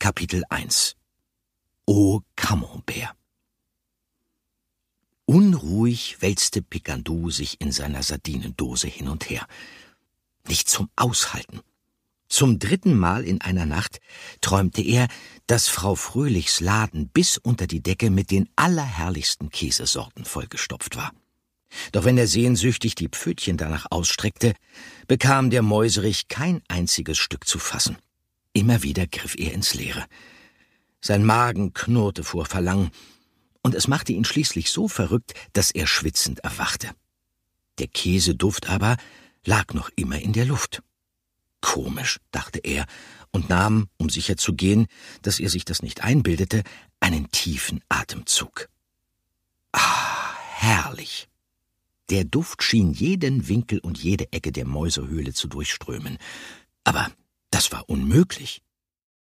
Kapitel 1 Au Camembert. Unruhig wälzte Pikandou sich in seiner Sardinendose hin und her. Nicht zum Aushalten. Zum 3. Mal in einer Nacht träumte er, dass Frau Fröhlichs Laden bis unter die Decke mit den allerherrlichsten Käsesorten vollgestopft war. Doch wenn er sehnsüchtig die Pfötchen danach ausstreckte, bekam der Mäuserich kein einziges Stück zu fassen. Immer wieder griff er ins Leere. Sein Magen knurrte vor Verlangen, und es machte ihn schließlich so verrückt, dass er schwitzend erwachte. Der Käseduft aber lag noch immer in der Luft. Komisch, dachte er und nahm, um sicher zu gehen, dass er sich das nicht einbildete, einen tiefen Atemzug. Ah, herrlich! Der Duft schien jeden Winkel und jede Ecke der Mäusehöhle zu durchströmen. Aber das war unmöglich.